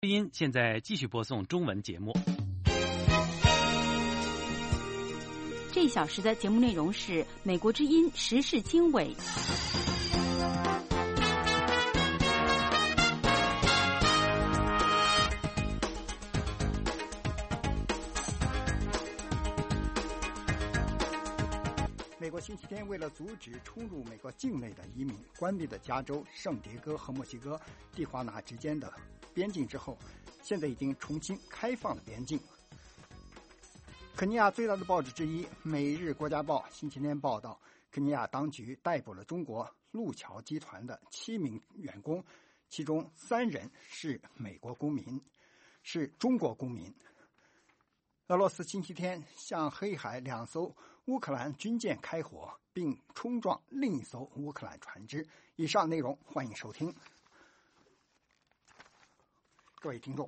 音现在继续播送中文节目。 这一小时的节目内容是美国之音时事经纬。 美国星期天为了阻止冲入美国境内的移民，关闭了加州圣迭戈和墨西哥蒂华纳之间的边境之后，现在已经重新开放了边境。肯尼亚最大的报纸之一《每日国家报》星期天报道，肯尼亚当局逮捕了中国路桥集团的7名员工，其中3人是美国公民，是中国公民。俄罗斯星期天向黑海2艘乌克兰军舰开火，并冲撞另一艘乌克兰船只。以上内容欢迎收听。各位听众，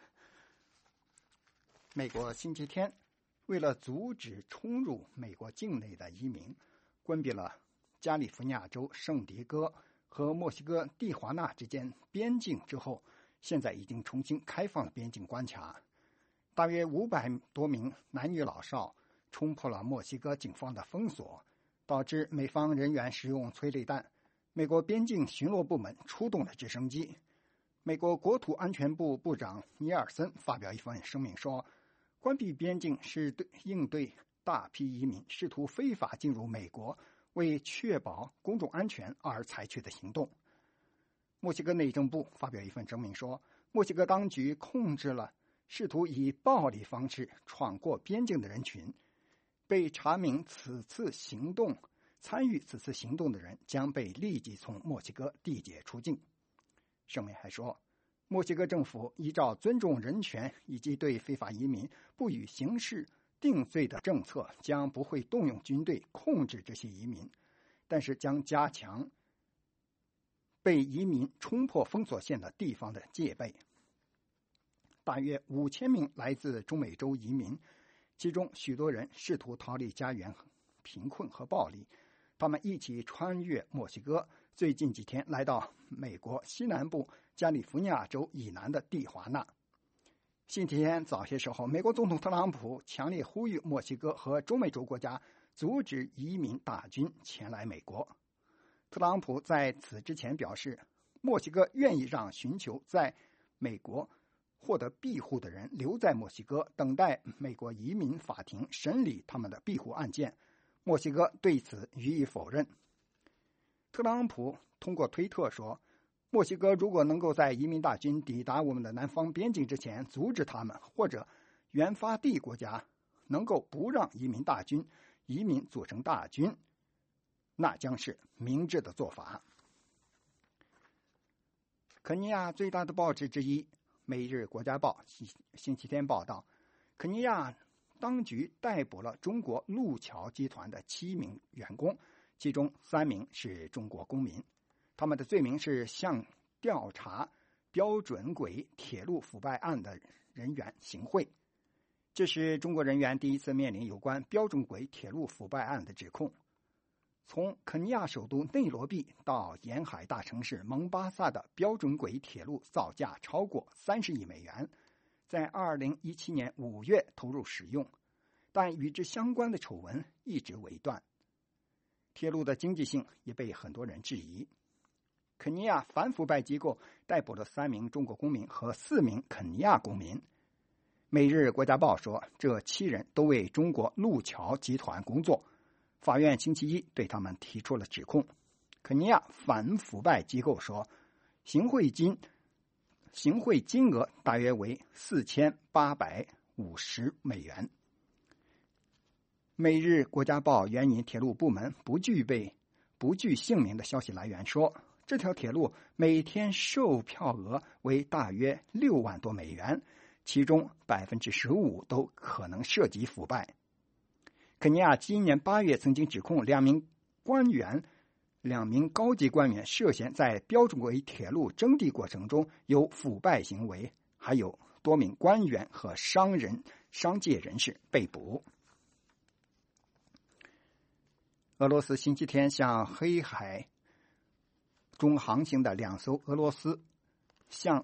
美国星期天为了阻止冲入美国境内的移民，关闭了加利福尼亚州圣迭戈和墨西哥蒂华纳之间边境之后，现在已经重新开放了边境关卡。大约500多名男女老少冲破了墨西哥警方的封锁，导致美方人员使用催泪弹。美国边境巡逻部门出动了直升机。美国国土安全部部长尼尔森发表一份声明说，关闭边境是应对大批移民试图非法进入美国，为确保公众安全而采取的行动。墨西哥内政部发表一份声明说，墨西哥当局控制了试图以暴力方式闯过边境的人群，被查明参与此次行动的人将被立即从墨西哥递解出境。声明还说，墨西哥政府依照尊重人权以及对非法移民不予刑事定罪的政策，将不会动用军队控制这些移民，但是将加强被移民冲破封锁线的地方的戒备。大约5000名来自中美洲移民，其中许多人试图逃离家园、贫困和暴力。他们一起穿越墨西哥，最近几天来到美国西南部加利福尼亚州以南的蒂华纳。星期天早些时候，美国总统特朗普强烈呼吁墨西哥和中美洲国家阻止移民大军前来美国。特朗普在此之前表示，墨西哥愿意让寻求在美国获得庇护的人留在墨西哥，等待美国移民法庭审理他们的庇护案件。墨西哥对此予以否认。特朗普通过推特说，墨西哥如果能够在移民大军抵达我们的南方边境之前阻止他们，或者原发地国家能够不让移民组成大军，那将是明智的做法。肯尼亚最大的报纸之一《每日国家报》星期天报道，肯尼亚当局逮捕了中国路桥集团的7名员工，其中3名是中国公民。他们的罪名是向调查标准轨铁路腐败案的人员行贿。这是中国人员第一次面临有关标准轨铁路腐败案的指控。从肯尼亚首都内罗毕到沿海大城市蒙巴萨的标准轨铁路造价超过30亿美元，在2017年5月投入使用，但与之相关的丑闻一直未断。铁路的经济性也被很多人质疑。肯尼亚反腐败机构逮捕了3名中国公民和4名肯尼亚公民。每日国家报说，这7人都为中国路桥集团工作。法院星期一对他们提出了指控。肯尼亚反腐败机构说，行贿金额大约为4850美元。每日国家报援引铁路部门不具姓名的消息来源说，这条铁路每天售票额为大约6万多美元，其中15%都可能涉及腐败。肯尼亚今年8月曾经指控2名高级官员涉嫌在标准轨铁路征地过程中有腐败行为，还有多名官员和商界人士被捕。俄罗斯星期天向黑海中航行的2艘俄罗斯向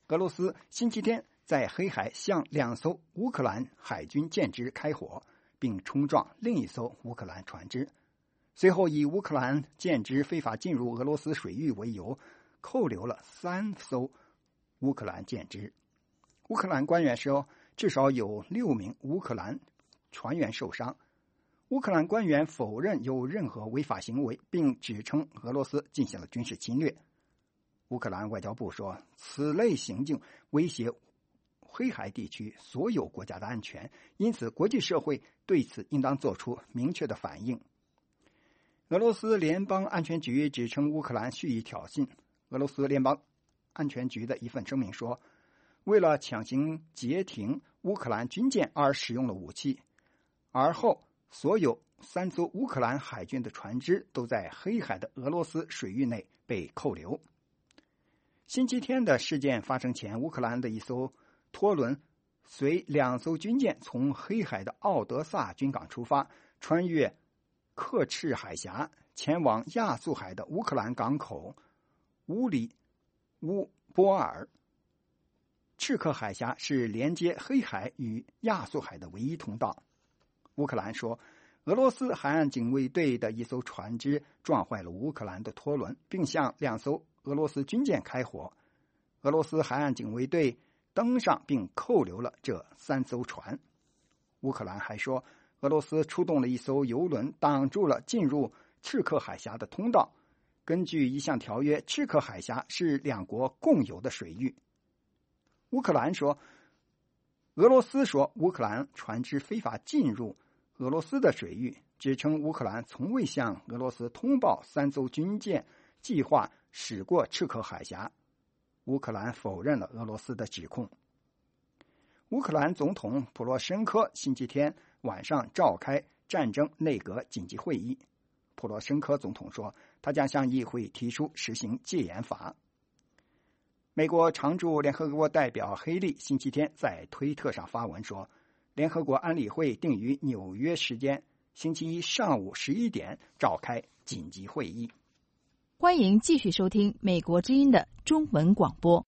俄罗斯星期天在黑海向2艘乌克兰海军舰只开火，并冲撞另一艘乌克兰船只，随后以乌克兰舰只非法进入俄罗斯水域为由，扣留了3艘乌克兰舰只。乌克兰官员说，至少有6名乌克兰船员受伤。乌克兰官员否认有任何违法行为，并指称俄罗斯进行了军事侵略。乌克兰外交部说，此类行径威胁黑海地区所有国家的安全，因此国际社会对此应当做出明确的反应。俄罗斯联邦安全局指称乌克兰蓄意挑衅。俄罗斯联邦安全局的一份声明说，为了强行截停乌克兰军舰而使用了武器，而后所有3艘乌克兰海军的船只都在黑海的俄罗斯水域内被扣留。星期天的事件发生前，乌克兰的一艘拖轮随2艘军舰从黑海的奥德萨军港出发，穿越克赤海峡，前往亚速海的乌克兰港口乌里乌波尔。赤克海峡是连接黑海与亚速海的唯一通道。乌克兰说，俄罗斯海岸警卫队的一艘船只撞坏了乌克兰的拖轮，并向2艘俄罗斯军舰开火。俄罗斯海岸警卫队登上并扣留了这3艘船。乌克兰还说，俄罗斯出动了一艘油轮，挡住了进入赤克海峡的通道。根据一项条约，赤克海峡是2国共有的水域。俄罗斯说乌克兰船只非法进入俄罗斯的水域，指称乌克兰从未向俄罗斯通报3艘军舰计划驶过赤克海峡。乌克兰否认了俄罗斯的指控。乌克兰总统普罗申科星期天晚上召开战争内阁紧急会议。普罗申科总统说，他将向议会提出实行戒严法。美国常驻联合国代表黑利星期天在推特上发文说，联合国安理会定于纽约时间星期一上午11点召开紧急会议。 欢迎继续收听美国之音的中文广播。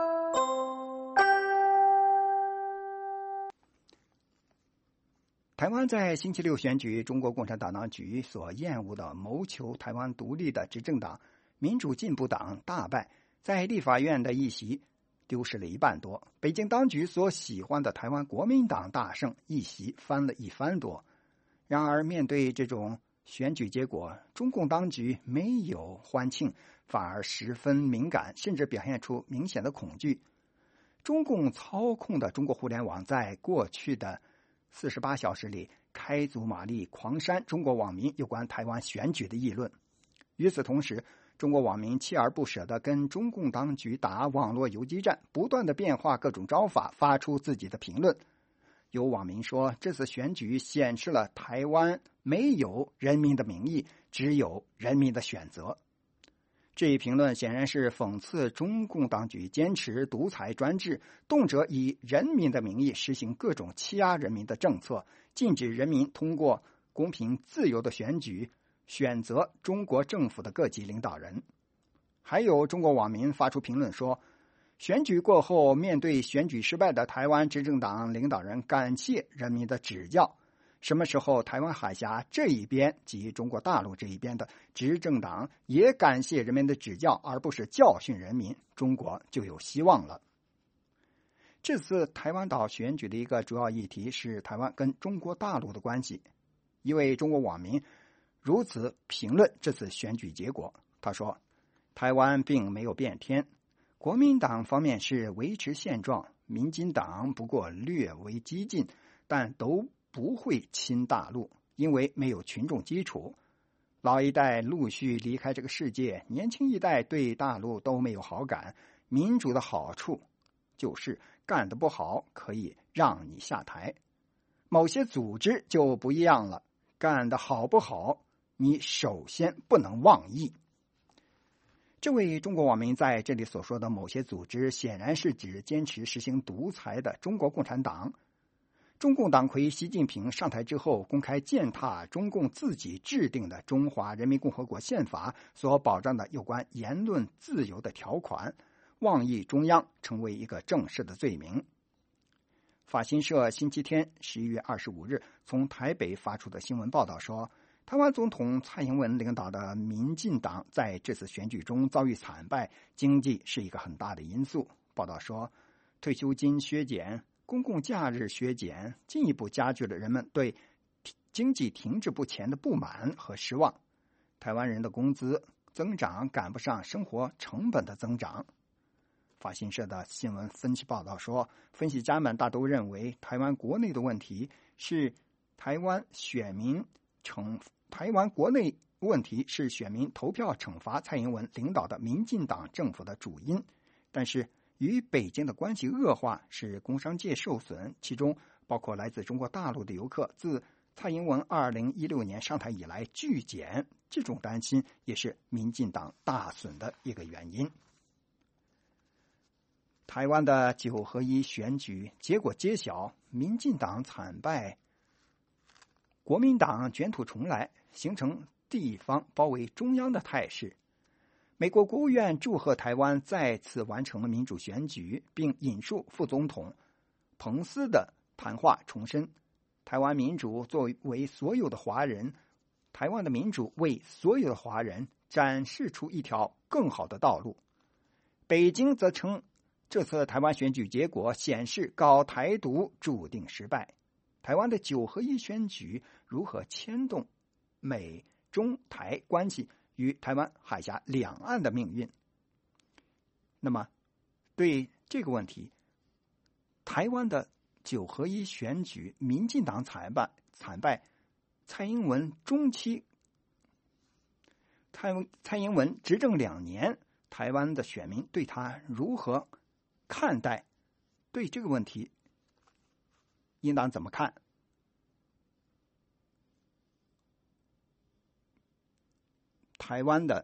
台湾在星期六选举中国共产党当局所厌恶的谋求台湾独立的执政党民主进步党大败，在立法院的议席丢失了1半多。北京当局所喜欢的台湾国民党大胜，议席翻了1番多。然而面对这种选举结果，中共当局没有欢庆，反而十分敏感，甚至表现出明显的恐惧。中共操控的中国互联网在过去的48小时里开足马力狂删中国网民有关台湾选举的议论。与此同时，中国网民锲而不舍地跟中共当局打网络游击战，不断地变化各种招法，发出自己的评论。有网民说，这次选举显示了台湾没有人民的名义，只有人民的选择。这一评论显然是讽刺中共当局坚持独裁专制，动辄以人民的名义实行各种欺压人民的政策，禁止人民通过公平自由的选举选择中国政府的各级领导人。还有中国网民发出评论说，选举过后，面对选举失败的台湾执政党领导人感谢人民的指教。什么时候台湾海峡这一边及中国大陆这一边的执政党也感谢人民的指教，而不是教训人民，中国就有希望了。这次台湾岛选举的一个主要议题是台湾跟中国大陆的关系。一位中国网民如此评论这次选举结果，他说，台湾并没有变天，国民党方面是维持现状，民进党不过略为激进，但都不会亲大陆，因为没有群众基础。老一代陆续离开这个世界，年轻一代对大陆都没有好感。民主的好处就是干得不好可以让你下台，某些组织就不一样了，干得好不好你首先不能妄议。这位中国网民在这里所说的某些组织，显然是指坚持实行独裁的中国共产党。中共党魁习近平上台之后，公开践踏中共自己制定的《中华人民共和国宪法》所保障的有关言论自由的条款， 妄议中央成为一个正式的罪名。法新社星期天11月25日从台北发出的新闻报道说，台湾总统蔡英文领导的民进党在这次选举中遭遇惨败，经济是一个很大的因素。报道说，退休金削减、公共假日削减，进一步加剧了人们对经济停滞不前的不满和失望。台湾人的工资增长赶不上生活成本的增长。法新社的新闻分析报道说，分析家们大都认为台湾国内的问题是台湾国内问题是选民投票惩罚蔡英文领导的民进党政府的主因，但是与北京的关系恶化使工商界受损，其中包括来自中国大陆的游客自蔡英文2016年上台以来巨减，这种担心也是民进党大损的一个原因。台湾的9合1选举结果揭晓，民进党惨败，国民党卷土重来，形成地方包围中央的态势。美国国务院祝贺台湾再次完成了民主选举，并引述副总统彭斯的谈话，重申台湾民主作为所有的华人，台湾的民主为所有的华人展示出一条更好的道路。北京则称，这次台湾选举结果显示搞台独注定失败。台湾的9合1选举如何牵动美中台关系与台湾海峡两岸的命运？那么对这个问题，台湾的9合1选举民进党惨败，蔡英文中期蔡英文执政2年，台湾的选民对他如何看待？对这个问题应当怎么看？台湾的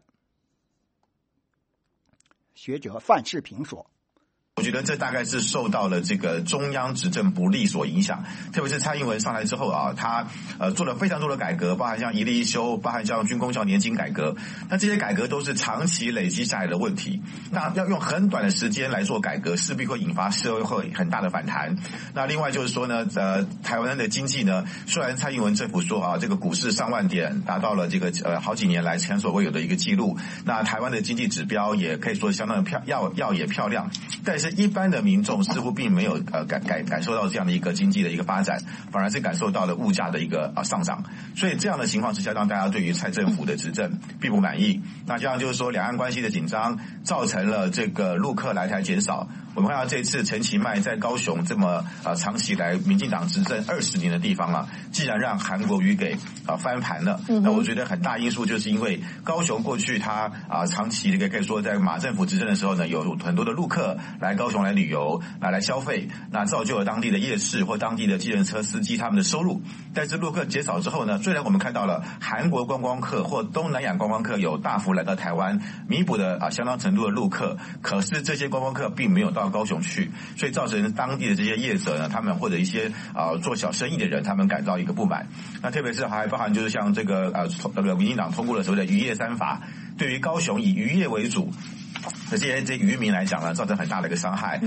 学者范世平说， 我觉得这大概是受到了这个中央执政不力所影响，特别是蔡英文上来之后啊，他做了非常多的改革，包含像一例一休，包含像军公教年金改革，那这些改革都是长期累积下来的问题，那要用很短的时间来做改革，势必会引发社会很大的反弹。那另外就是说呢，台湾的经济呢，虽然蔡英文政府说啊，这个股市上万点达到了这个好几年来前所未有的一个记录，那台湾的经济指标也可以说相当的耀眼漂亮，但是一般的民众似乎并没有感受到这样的一个经济的一个发展，反而是感受到了物价的一个上涨，所以这样的情况之下，让大家对于蔡政府的执政并不满意。那这样就是说，两岸关系的紧张造成了这个陆客来台减少。我们看到这次陈其迈在高雄这么长期以来民进党执政20年的地方啊，既然让韩国瑜给翻盘了，那我觉得很大因素就是因为高雄过去他长期的可以说在马政府执政的时候呢，有很多的陆客来高雄来旅游来消费，那造就了当地的夜市或当地的计程车司机他们的收入。但是陆客减少之后呢，虽然我们看到了韩国观光客或东南亚观光客有大幅来到台湾，弥补了相当程度的陆客，可是这些观光客并没有到高雄去，所以造成当地的这些业者呢，他们或者一些做小生意的人，他们感到一个不满。那特别是还包含就是像这个民进党通过了所谓的渔业3法，对于高雄以渔业为主的这些渔民来讲呢，造成很大的一个伤害。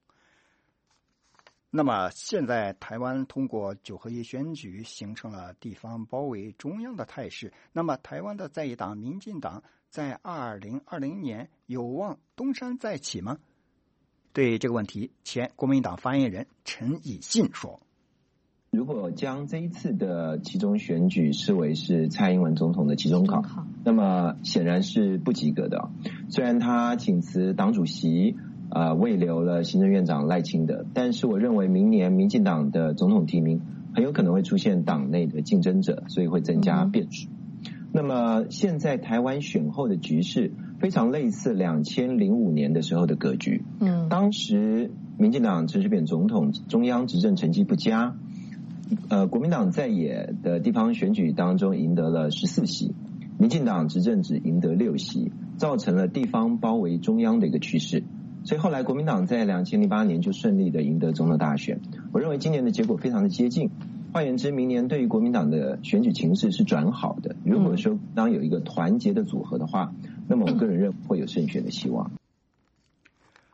那么现在台湾通过9合1选举形成了地方包围中央的态势，那么台湾的在野党民进党在2020年有望东山再起吗？对这个问题，前国民党发言人陈以信说， 如果将这一次的期中选举视为是蔡英文总统的期中考，那么显然是不及格的。虽然他请辞党主席慰留了行政院长赖清德，但是我认为明年民进党的总统提名很有可能会出现党内的竞争者，所以会增加变数。那么现在台湾选后的局势非常类似2005年的时候的格局。当时民进党陈水扁总统中央执政成绩不佳，国民党在野的地方选举当中赢得了14席，民进党执政只赢得6席，造成了地方包围中央的一个趋势。所以后来国民党在2008年就顺利的赢得总统大选。我认为今年的结果非常的接近。换言之，明年对于国民党的选举情势是转好的。如果说当有一个团结的组合的话，那么我个人认为会有胜选的希望。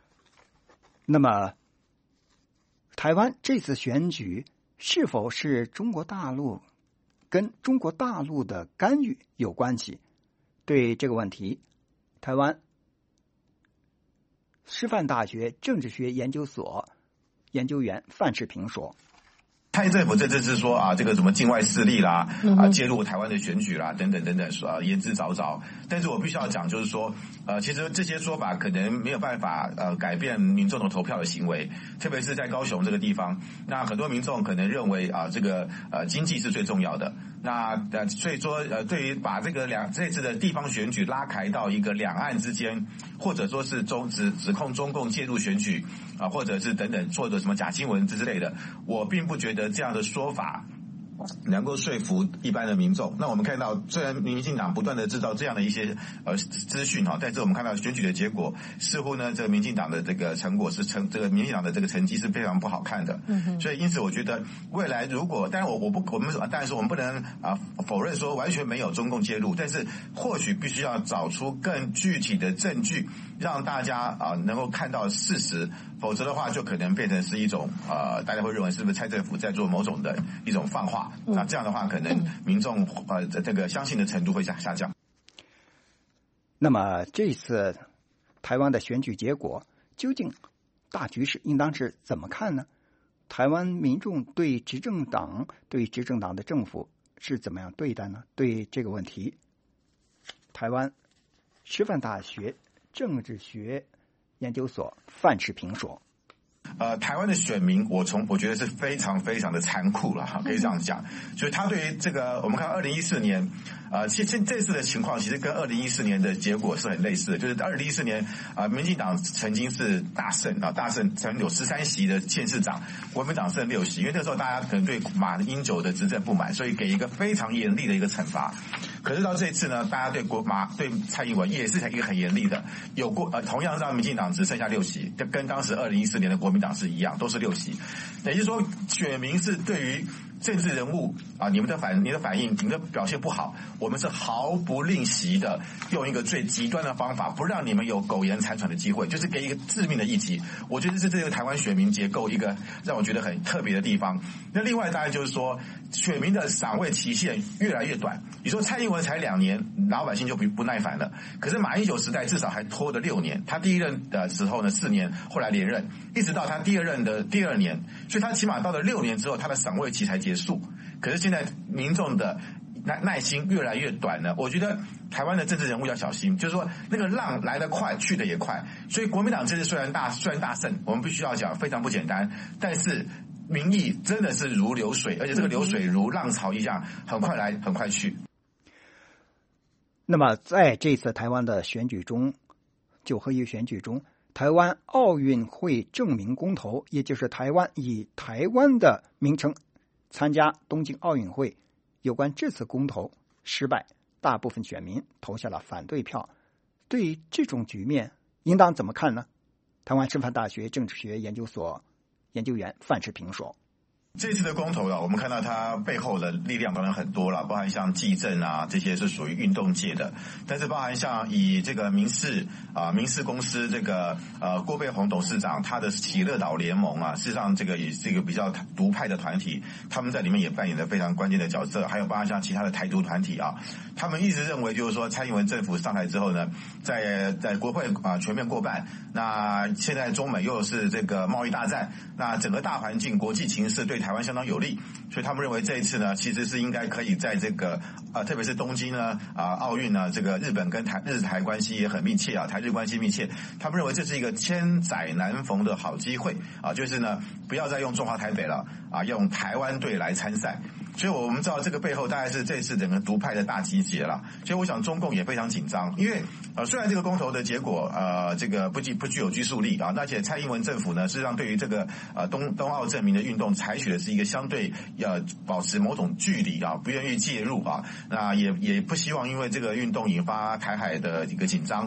那么，台湾这次选举是否是中国大陆跟中国大陆的干预有关系？对这个问题，台湾师范大学政治学研究所研究员范世平说： 蔡政府这次是说啊，这个什么境外势力啦，介入台湾的选举啦，等等等等，言之凿凿。但是我必须要讲，就是说，其实这些说法可能没有办法改变民众的投票的行为，特别是在高雄这个地方，那很多民众可能认为啊，这个经济是最重要的。那所以说对于把这次的地方选举拉开到一个两岸之间，或者说是指控中共介入选举啊，或者是等等做的什么假新闻之类的，我并不觉得这样的说法能够说服一般的民众。那我们看到，虽然民进党不断的制造这样的一些资讯哈，但是我们看到选举的结果，似乎呢，这个民进党的这个成果这个民进党的这个成绩是非常不好看的。所以因此我觉得未来如果，当然我们当然说我们不能否认说完全没有中共介入，但是或许必须要找出更具体的证据，让大家能够看到事实，否则的话就可能变成是一种大家会认为是不是蔡政府在做某种的一种放话。那这样的话，可能民众这个相信的程度会下降。 那么这次台湾的选举结果，究竟大局势应当是怎么看呢？台湾民众对执政党的政府是怎么样对待呢？对这个问题，台湾师范大学政治学研究所范世平说： 台湾的选民，我觉得是非常非常的残酷了哈，可以这样讲。就是他对于这个，我们看2014年，其实这次的情况其实跟2014年的结果是很类似的。就是2014年民进党曾经是大胜，曾有13席的县市长，国民党胜6席。因为那时候大家可能对马英九的执政不满，所以给一个非常严厉的一个惩罚。可是到这一次呢，大家对蔡英文也是一个很严厉的，同样让民进党只剩下6席，跟当时2014年的国民党是一样，都是6席。也就是说，选民是对于政治人物你的反应，你们的表现不好，我们是毫不吝惜的用一个最极端的方法，不让你们有苟延残喘的机会，就是给一个致命的一击。我觉得是这个台湾选民结构一个让我觉得很特别的地方。那另外当然就是说，选民的赏味期限越来越短。你说蔡英文才2年，老百姓就不耐烦了。可是马英九时代至少还拖了6年，他第一任的时候呢4年，后来连任，一直到他第二任的第2年，所以他起码到了6年之后，他的赏味期才结束。可是现在民众的耐心越来越短了，我觉得台湾的政治人物要小心，就是说那个浪来得快，去得也快。所以国民党这次虽然大胜，我们必须要讲非常不简单，但是民意真的是如流水，而且这个流水如浪潮一样，很快来很快去。 那么在这次台湾的选举中，9合1选举中，台湾奥运会证明公投，也就是台湾以台湾的名称参加东京奥运会，有关这次公投失败，大部分选民投下了反对票。对于这种局面，应当怎么看呢？台湾师范大学政治学研究所研究员范世平说： 这次的公投我们看到它背后的力量当然很多了，包含像纪政这些是属于运动界的，但是包含像以这个民视公司这个郭背宏董事长他的喜乐岛联盟事实上这个也是一个比较独派的团体，他们在里面也扮演了非常关键的角色，还有包含像其他的台独团体他们一直认为就是说蔡英文政府上台之后呢，在国会全面过半，那现在中美又是这个贸易大战，那整个大环境国际情势对台湾相当有利，所以他们认为这一次呢，其实是应该可以在这个特别是东京呢奥运呢，这个日本跟日台关系也很密切台日关系密切，他们认为这是一个千载难逢的好机会就是呢不要再用中华台北了用台湾队来参赛。所以我们知道这个背后大概是这次整个独派的大集结了，所以我想中共也非常紧张，因为虽然这个公投的结果这个不具有拘束力而且蔡英文政府呢事实上对于这个冬奥证明的运动采取的是一个相对保持某种距离不愿意介入那也不希望因为这个运动引发台海的一个紧张。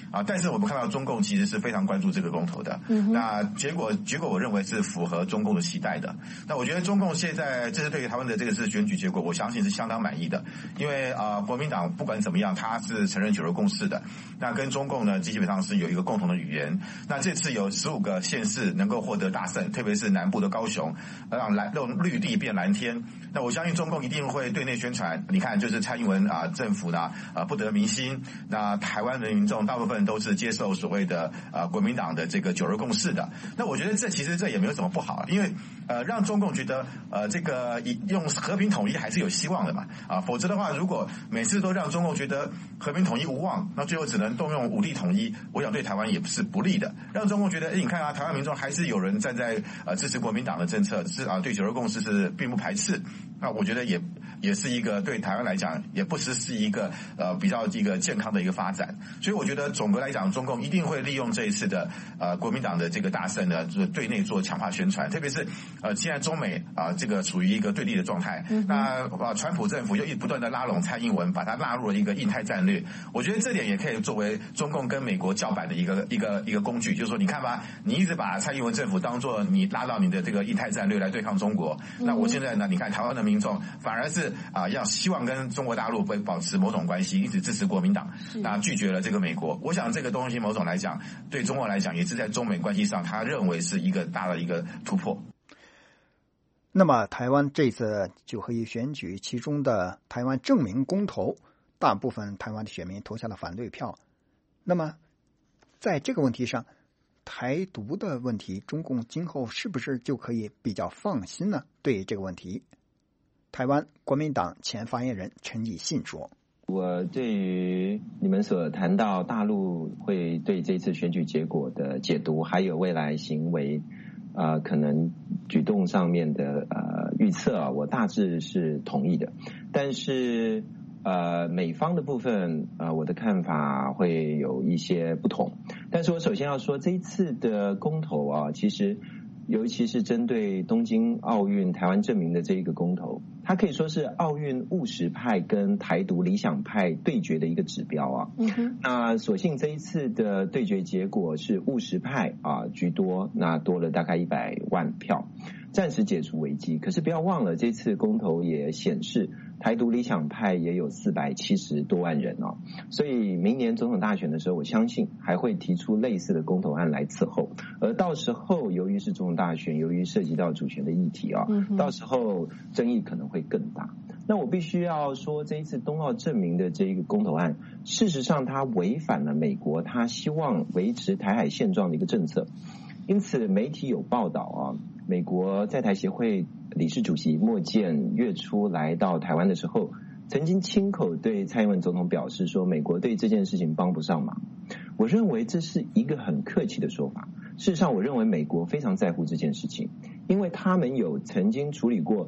但是我们看到中共其实是非常关注这个公投的，那结果我认为是符合中共的期待的。那我觉得中共现在这是对于台湾的这个是选举结果，我相信是相当满意的，因为国民党不管怎么样，他是承认九二共识的，那跟中共呢基本上是有一个共同的语言。那这次有15个县市能够获得大胜，特别是南部的高雄，让绿地变蓝天。那我相信中共一定会对内宣传，你看就是蔡英文政府呢不得民心，那台湾的民众大部分都是接受所谓的国民党的这个九二共识的。那我觉得其实也没有什么不好，因为让中共觉得这个用和平统一还是有希望的嘛，否则的话，如果每次都让中共觉得和平统一无望，那最后只能动用武力统一，我想对台湾也是不利的。让中共觉得你看台湾民众还是有人站在支持国民党的政策，是对九二共识是并不排斥，那我觉得也是一个对台湾来讲也不是一个比较一个健康的一个发展。所以我觉得总的来讲，中共一定会利用这一次的国民党的这个大胜呢，就是对内做强化宣传，特别是现在中美这个处于一个对立的状态，那川普政府又不断的拉拢蔡英文，把它纳入了一个印太战略。我觉得这点也可以作为中共跟美国叫板的一个工具，就是说你看吧，你一直把蔡英文政府当作你拉到你的这个印太战略来对抗中国，那我现在呢，你看台湾的民众反而是要希望跟中国大陆会保持某种关系，一直支持国民党，那拒绝了这个美国。我想这个东西某种来讲，对中国来讲也是在中美关系上，他认为是一个大的一个突破。 那么台湾这次9合1选举，其中的台湾正名公投，大部分台湾的选民投下了反对票。那么在这个问题上，台独的问题，中共今后是不是就可以比较放心呢？对这个问题，台湾国民党前发言人陈以信说： 我对于你们所谈到大陆会对这次选举结果的解读，还有未来行为可能举动上面的预测我大致是同意的。但是美方的部分我的看法会有一些不同。但是我首先要说，这一次的公投其实尤其是针对东京奥运台湾证明的这一个公投，它可以说是奥运务实派跟台独理想派对决的一个指标那所幸这一次的对决结果是务实派居多，那多了大概100万票，暂时解除危机。可是不要忘了，这次公投也显示台独理想派也有470多万人所以明年总统大选的时候，我相信还会提出类似的公投案来伺候。而到时候由于是总统大选，由于涉及到主权的议题到时候争议可能会更大。那我必须要说，这一次冬奥证明的这一个公投案，事实上它违反了美国他希望维持台海现状的一个政策。因此媒体有报道美国在台协会理事主席莫健月初来到台湾的时候，曾经亲口对蔡英文总统表示说，美国对这件事情帮不上忙。我认为这是一个很客气的说法。事实上我认为美国非常在乎这件事情，因为他们有曾经处理过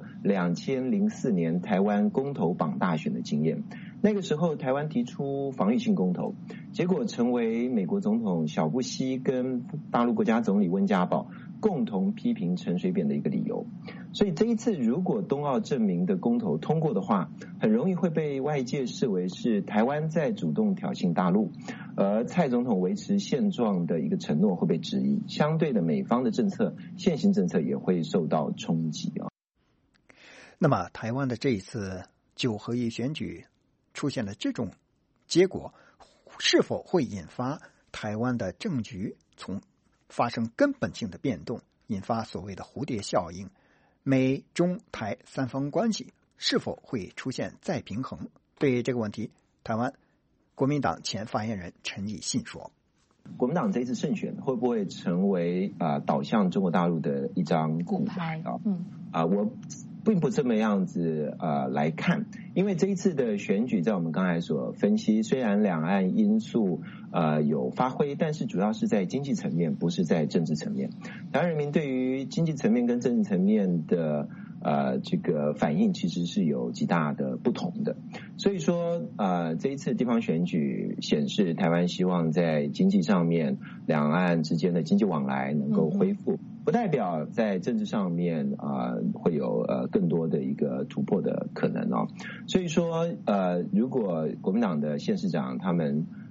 2004年台湾公投绑大选的经验。那个时候台湾提出防御性公投，结果成为美国总统小布希跟大陆国家总理温家宝共同批评陈水扁的一个理由。所以这一次如果冬奥证明的公投通过的话，很容易会被外界视为是台湾在主动挑衅大陆，而蔡总统维持现状的一个承诺会被质疑，相对的美方的政策现行政策也会受到冲击那么台湾的这一次9合1选举出现了这种结果，是否会引发台湾的政局从发生根本性的变动，引发所谓的蝴蝶效应？美中台三方关系是否会出现再平衡？对于这个问题，台湾国民党前发言人陈以信说： 国民党这一次胜选会不会成为导向中国大陆的一张骨牌我并不这么样子来看。因为这一次的选举在我们刚才所分析，虽然两岸因素有发挥，但是主要是在经济层面，不是在政治层面。台湾人民对于经济层面跟政治层面的这个反应其实是有极大的不同的。所以说这一次地方选举显示台湾希望在经济上面两岸之间的经济往来能够恢复，不代表在政治上面会有更多的一个突破的可能所以说如果国民党的县市长他们都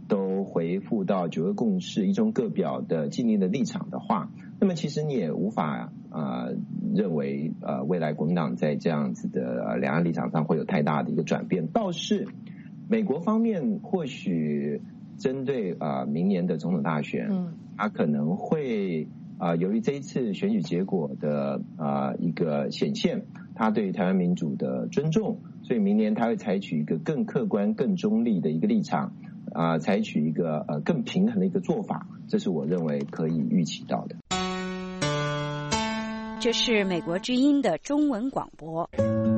回复到9个共识一中各表的既定的立场的话，那么其实你也无法认为未来国民党在这样子的两岸立场上会有太大的一个转变。倒是美国方面或许针对明年的总统大选，他可能会由于这一次选举结果的一个显现，他对台湾民主的尊重，所以明年他会采取一个更客观、更中立的一个立场，采取一个更平衡的一个做法，这是我认为可以预期到的。 这是美国之音的中文广播。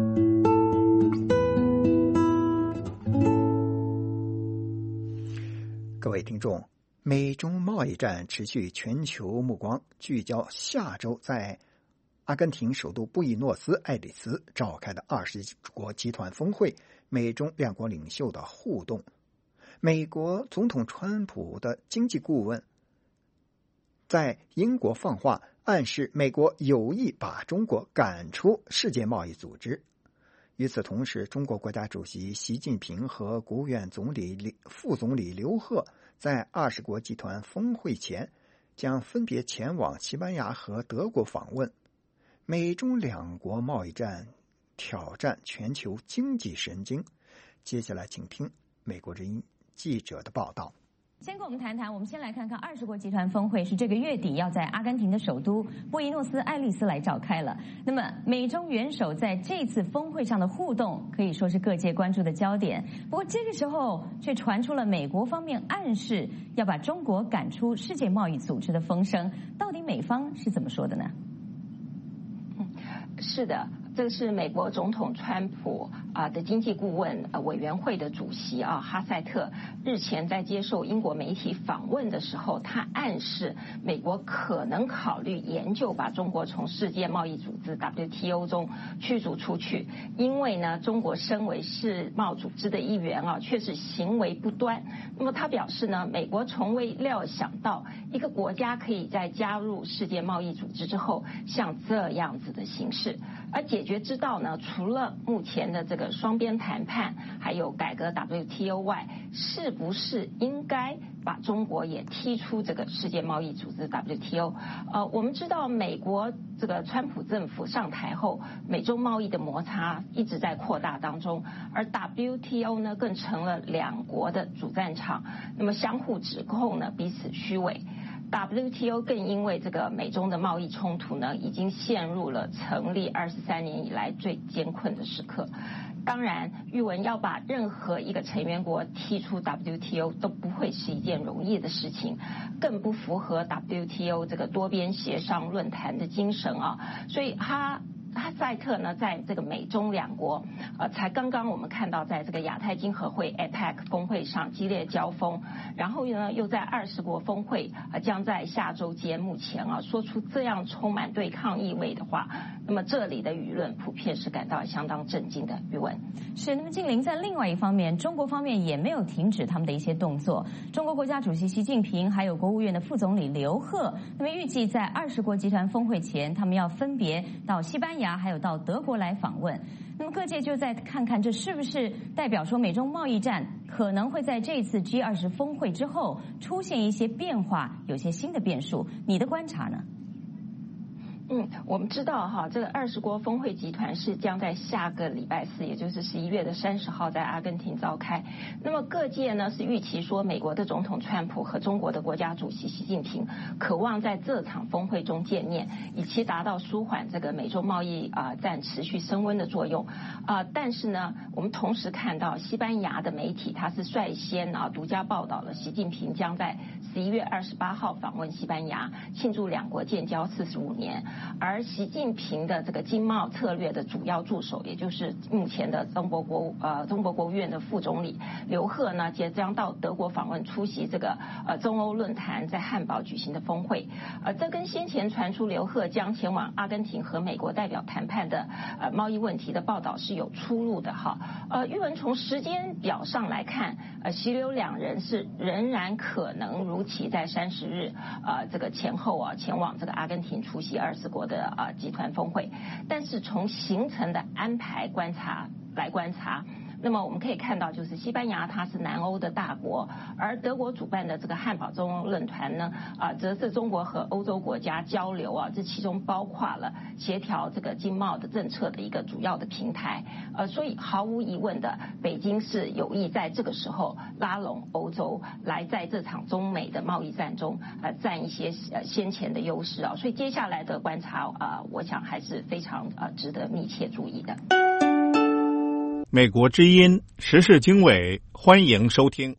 各位听众，美中贸易战持续，全球目光聚焦下周在阿根廷首都布宜诺斯艾利斯召开的20国集团峰会，美中两国领袖的互动。美国总统川普的经济顾问在英国放话，暗示美国有意把中国赶出世界贸易组织。与此同时，中国国家主席习近平和国务院副总理刘鹤在20国集团峰会前将分别前往西班牙和德国访问。美中两国贸易战挑战全球经济神经。接下来请听美国之音记者的报道。 先跟我们谈谈，我们先来看看20国集团峰会是这个月底要在阿根廷的首都布宜诺斯艾利斯来召开了。那么美中元首在这次峰会上的互动可以说是各界关注的焦点。不过这个时候却传出了美国方面暗示要把中国赶出世界贸易组织的风声，到底美方是怎么说的呢？ 是的，这个是美国总统川普的经济顾问委员会的主席哈塞特日前在接受英国媒体访问的时候，他暗示美国可能考虑研究把中国从世界贸易组织 WTO 中驱逐出去，因为呢，中国身为世贸组织的一员却是行为不端。那么他表示呢，美国从未料想到一个国家可以在加入世界贸易组织之后像这样子的形式。而解决之道呢，除了目前的这个双边谈判，还有改革 WTO 外，是不是应该把中国也踢出这个世界贸易组织 WTO？ 我们知道美国这个川普政府上台后，美中贸易的摩擦一直在扩大当中，而 WTO 呢更成了两国的主战场，那么相互指控呢彼此虚伪。WTO 更因为这个美中的贸易冲突呢，已经陷入了成立23年以来最艰困的时刻。当然，玉文要把任何一个成员国踢出 WTO 都不会是一件容易的事情，更不符合 WTO 这个多边协商论坛的精神所以哈塞特呢，在这个美中两国才刚刚我们看到在这个亚太经合会 APEC 峰会上激烈交锋，然后呢又在20国峰会将在下周揭幕前说出这样充满对抗意味的话，那么这里的舆论普遍是感到相当震惊的。宇文是，那么静玲在另外一方面，中国方面也没有停止他们的一些动作。中国国家主席习近平还有国务院的副总理刘鹤，那么预计在20国集团峰会前，他们要分别到西班牙还有到德国来访问。那么各界就在看看这是不是代表说美中贸易战可能会在这次 G20 峰会之后出现一些变化，有些新的变数，你的观察呢？ 我们知道这个20国峰会集团是将在下个礼拜4，也就是11月30号在阿根廷召开。那么各界呢是预期说，美国的总统川普和中国的国家主席习近平渴望在这场峰会中见面，以期达到舒缓这个美中贸易战持续升温的作用。但是呢，我们同时看到西班牙的媒体它是率先独家报道了习近平将在11月28号访问西班牙，庆祝两国建交45年。而习近平的这个经贸策略的主要助手，也就是目前的中国国务院的副总理刘鹤呢，即将到德国访问，出席这个中欧论坛在汉堡举行的峰会。这跟先前传出刘鹤将前往阿根廷和美国代表谈判的贸易问题的报道是有出入的玉文从时间表上来看，习刘两人是仍然可能如期在30日这个前后前往这个阿根廷出席20国的集团峰会，但是从行程的安排观察， 那么我们可以看到，就是西班牙它是南欧的大国，而德国主办的这个汉堡中欧论坛呢，则是中国和欧洲国家交流这其中包括了协调这个经贸的政策的一个主要的平台。所以毫无疑问的，北京是有意在这个时候拉拢欧洲，来在这场中美的贸易战中占一些先前的优势所以接下来的观察我想还是非常值得密切注意的。 美国之音时事经纬，欢迎收听。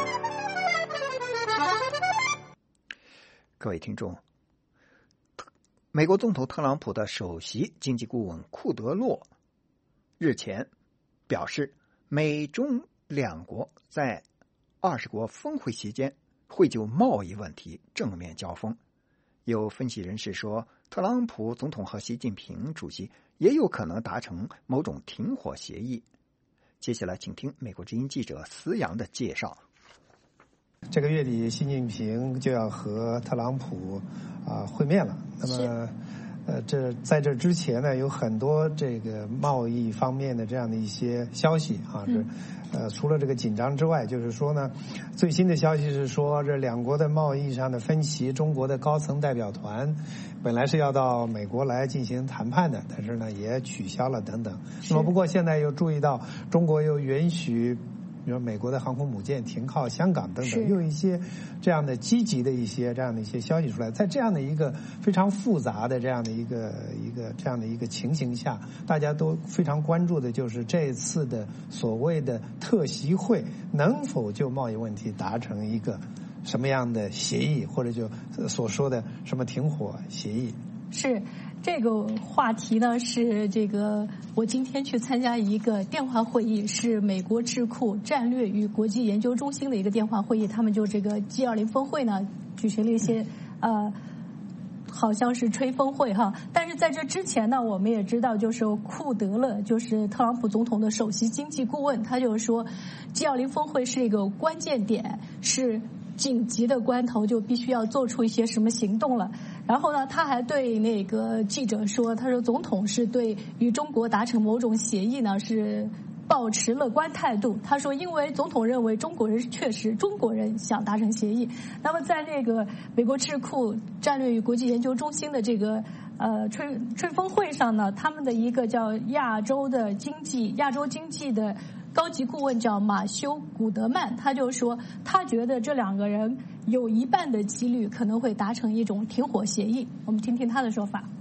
各位听众，美国总统特朗普的首席经济顾问库德洛日前表示，美中两国在20国峰会期间会就贸易问题正面交锋。有分析人士说，特朗普总统和习近平主席也有可能达成某种停火协议。接下来请听美国之音记者思阳的介绍。 这个月底习近平就要和特朗普会面了。那么在这之前呢，有很多这个贸易方面的这样的一些消息除了这个紧张之外，就是说呢，最新的消息是说，这两国的贸易上的分歧，中国的高层代表团本来是要到美国来进行谈判的，但是呢也取消了等等。那么不过现在又注意到，中国又允许比如美国的航空母舰停靠香港等等，又有一些这样的积极的一些这样的一些消息出来。在这样的一个非常复杂的这样的一个情形下，大家都非常关注的就是这次的所谓的特席会能否就贸易问题达成一个什么样的协议，或者就所说的什么停火协议。 是这个话题呢，是这个我今天去参加一个电话会议，是美国智库战略与国际研究中心的一个电话会议，他们就这个 G20 峰会呢举行了一些好像是吹风会但是在这之前呢，我们也知道，就是库德勒，就是特朗普总统的首席经济顾问，他就说 G20 峰会是一个关键点，是紧急的关头就必须要做出一些什么行动了。然后呢，他还对那个记者说，他说总统是对与中国达成某种协议呢是抱持乐观态度。他说，因为总统认为中国人确实中国人想达成协议。那么在那个美国智库战略与国际研究中心的这个吹风会上呢，他们的一个叫亚洲经济的高级顾问叫马修·古德曼，他就说，他觉得这两个人有一半的几率可能会达成一种停火协议。我们听听他的说法。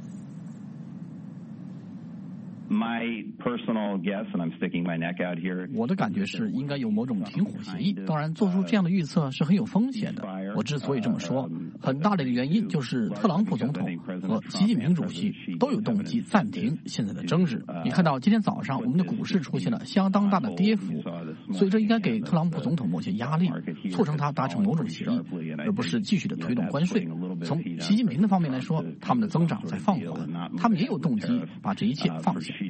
我的感觉是应该有某种停火协议，当然做出这样的预测是很有风险的。我之所以这么说，很大的原因就是特朗普总统和习近平主席都有动机暂停现在的争执。你看到今天早上我们的股市出现了相当大的跌幅，所以这应该给特朗普总统某些压力，促成他达成某种协议，而不是继续的推动关税。从习近平的方面来说，他们的增长在放缓，他们也有动机把这一切放下。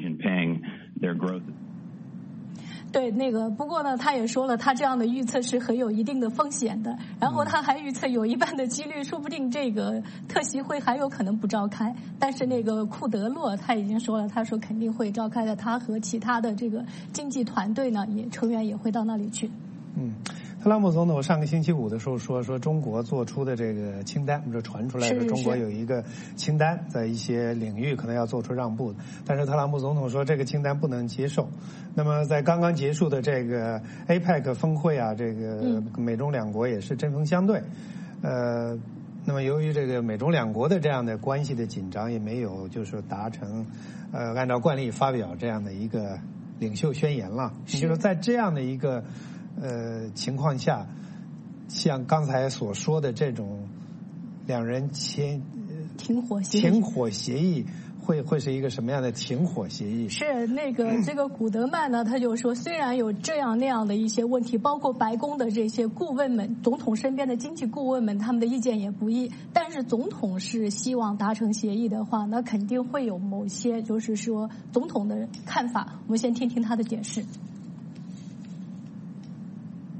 对，不过呢，他也说了，他这样的预测是很有一定的风险的。然后他还预测有一半的几率，说不定这个特席会还有可能不召开。但是那个库德洛他已经说了，他说肯定会召开的，他和其他的这个经济团队呢，成员也会到那里去。 特朗普总统上个星期五的时候说中国做出的这个清单，这传出来说中国有一个清单，在一些领域可能要做出让步，但是特朗普总统说这个清单不能接受。那么在刚刚结束的这个 APEC 峰会这个美中两国也是针锋相对。那么由于这个美中两国的这样的关系的紧张，也没有就是达成按照惯例发表这样的一个领袖宣言了。也就是在这样的一个情况下，像刚才所说的这种两人停火协议会是一个什么样的停火协议？ 是这个古德曼呢，他就说，虽然有这样那样的一些问题，包括白宫的这些顾问们，总统身边的经济顾问们，他们的意见也不一，但是总统是希望达成协议的话，那肯定会有某些就是说总统的看法。我们先听听他的解释。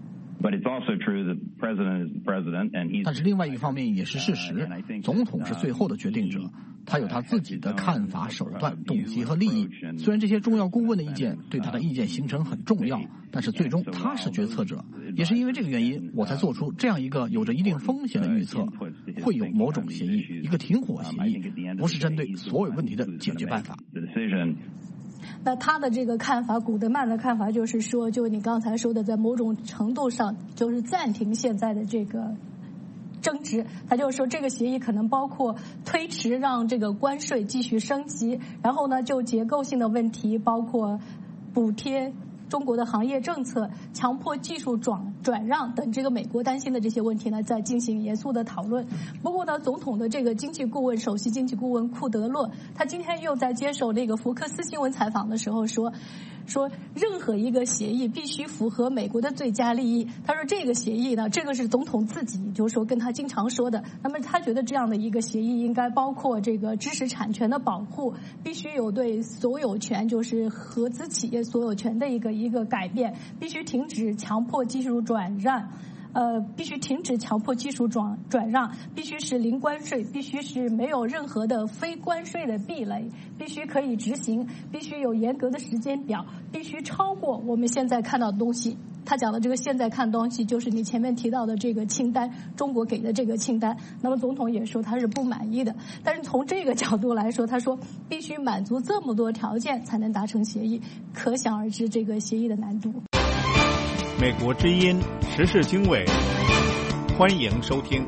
但是另外一方面也是事实，总统是最后的决定者，他有他自己的看法、手段、动机和利益。虽然这些重要顾问的意见对他的意见形成很重要，但是最终他是决策者。也是因为这个原因，我才做出这样一个有着一定风险的预测，会有某种协议，一个停火协议，不是针对所有问题的解决办法。 那他的这个看法，古德曼的看法就是说，就你刚才说的，在某种程度上就是暂停现在的这个争执。他就是说，这个协议可能包括推迟让这个关税继续升级，然后呢，就结构性的问题，包括补贴中国的行业政策、强迫技术转让等这个美国担心的这些问题呢，在进行严肃的讨论。不过呢，总统的这个经济顾问、首席经济顾问库德洛，他今天又在接受这个福克斯新闻采访的时候说任何一个协议必须符合美国的最佳利益。他说这个协议呢，这个是总统自己就是说跟他经常说的。那么他觉得这样的一个协议应该包括这个知识产权的保护，必须有对所有权，就是合资企业所有权的一个改变，必须停止强迫技术转让。必须停止强迫技术转让，必须是零关税，必须是没有任何的非关税的壁垒，必须可以执行，必须有严格的时间表，必须超过我们现在看到的东西。他讲的这个现在看东西，就是你前面提到的这个清单，中国给的这个清单。那么总统也说他是不满意的，但是从这个角度来说，他说必须满足这么多条件才能达成协议，可想而知这个协议的难度。 美国之音时事经纬，欢迎收听。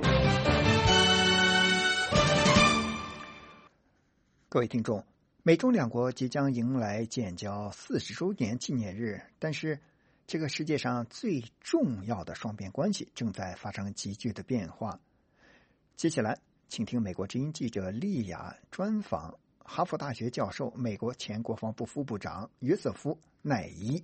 各位听众，美中两国即将迎来建交40周年纪念日，但是这个世界上最重要的双边关系正在发生急剧的变化。接下来，请听美国之音记者丽雅专访哈佛大学教授、美国前国防部副部长约瑟夫·奈伊。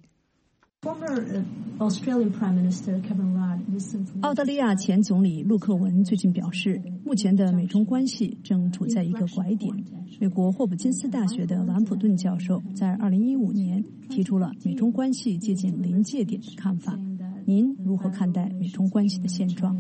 澳大利亚前总理陆克文最近表示，目前的美中关系正处在一个拐点。美国霍普金斯大学的兰普顿教授在2015年提出了美中关系接近临界点的看法。您如何看待美中关系的现状？